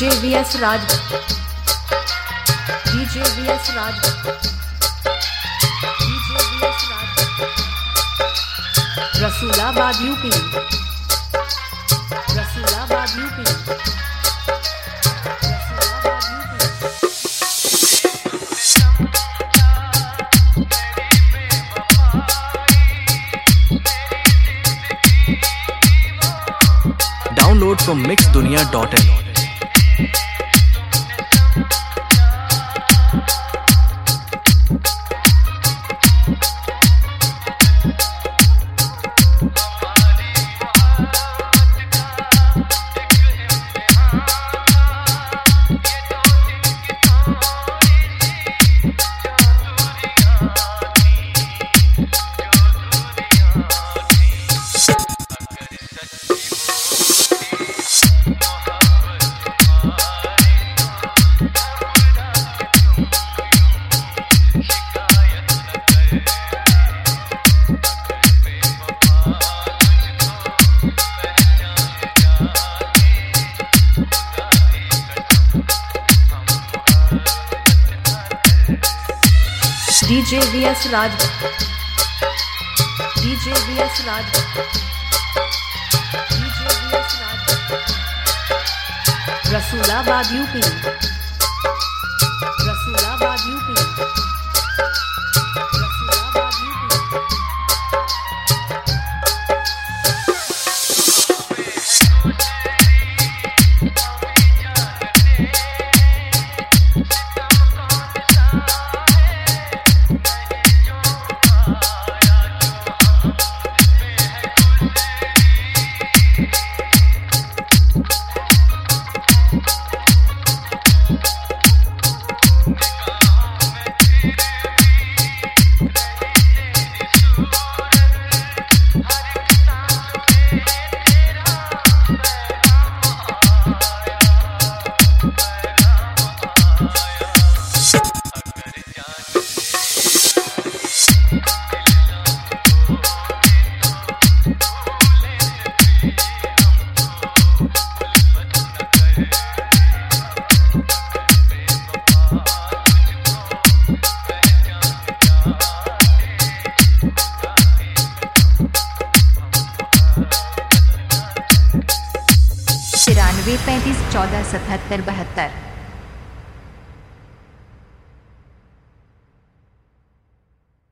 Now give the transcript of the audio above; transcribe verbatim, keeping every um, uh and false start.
DJ VS Raj DJ VS Raj DJ VS Raj Rasulabad UP Rasulabad UP Rasulabad UP. Download from mix dunia dot in. DJ VS Raj DJ VS Raj DJ VS Raj Rasulabad UP Rasulabad UP Rasulabad UP. तिरानवे पैंतीस चौदह सतहत्तर बहत्तर।